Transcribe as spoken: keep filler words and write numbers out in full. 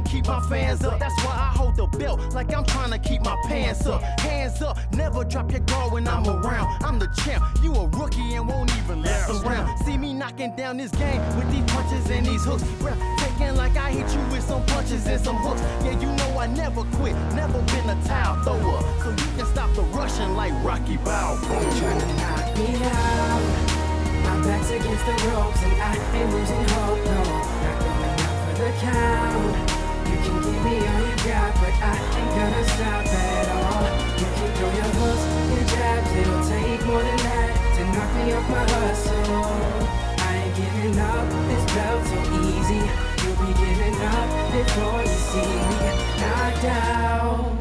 keep my fans up. That's why I hold the belt like I'm trying to keep my pants up. Hands up, never drop your guard when I'm around. I'm the champ, you a rookie and won't even last around. See me knocking down this game with these punches and these hooks. Taking like I hit you with some punches and some hooks. Yeah, you know I never quit, never been a towel thrower. So you can stop the rushing like Rocky Balboa. You're trying to knock me out. My back's against the ropes and I ain't losing hope, no. Not going out for the count. You can give me all you got, but I ain't gonna stop at all. You can throw your hooks, your jabs, it'll take more than that to knock me off my hustle. I ain't giving up, this belt so easy. You'll be giving up before you see me knocked out.